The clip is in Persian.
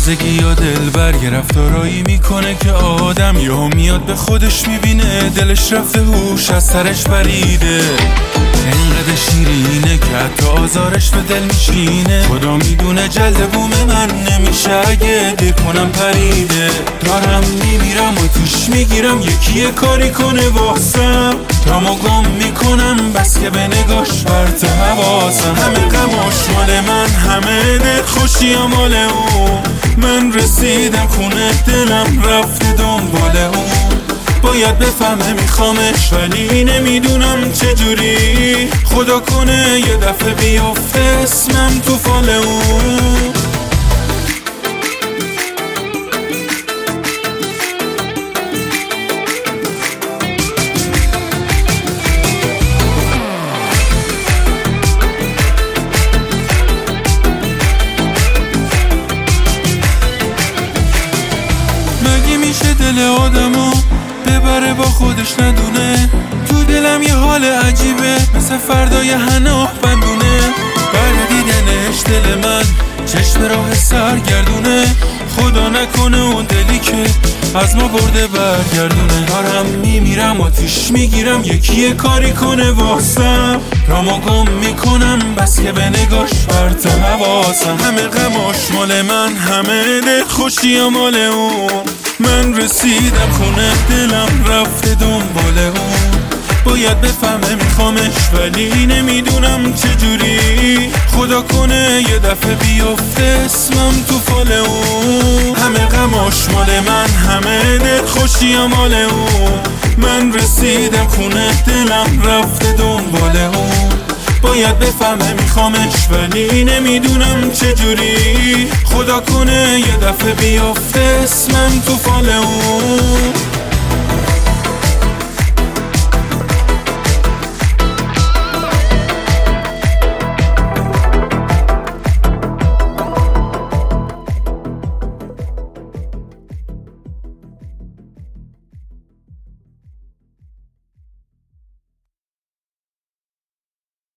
تازگی یا دلبر یه رفتارایی میکنه که آدم یهو میاد به خودش میبینه دلش رفته هوش از سرش پریده. اینقدر شیرینه که حتی آزارش به دل میشینه. خدا میدونه جلد بوم من نمیشه اگه دل کنم پریده. دارم میمیرم و توش میگیرم یکی یه کاری کنه واسم. تامو گم میکنم بس که به نگاش برت حواسم. همه غماش مال من، همه دل خوشی مال اون. من رسیدم خونه دلم رفته دنبال اون. باید بفهمه میخوامش ولی نمیدونم چجوری. خدا کنه یه دفعه بیفته اسمم تو فال اون. مگه میشه دل آدمو ببره با خودش ندونه؟ تو دلم یه حال عجیبه مثل فردای هناه بندونه. بر دیدنش دل من چشم راه سرگردونه. خدا نکنه اون دلی که از ما برده برگردونه. دارم میمیرم آتیش میگیرم یکی یه کاری کنه واسم. رامو گم میکنم بس که به نگاش برت حواسم. همه غماش مال من، همه دل خوشی مال اون. من رسیدم خونه دلم رفته دنبال اون. باید بفهمه میخوامش ولی نمیدونم چجوری. خدا کنه یه دفعه بیفته اسمم تو فال اون. همه غماش مال من، همه دل خوشی مال اون. من رسیدم خونه دلم رفته دنبال اون. باید بفهمه میخوامش ولی نمیدونم چجوری. خدا کنه یه دفعه بیفته اسمم تو فال اون.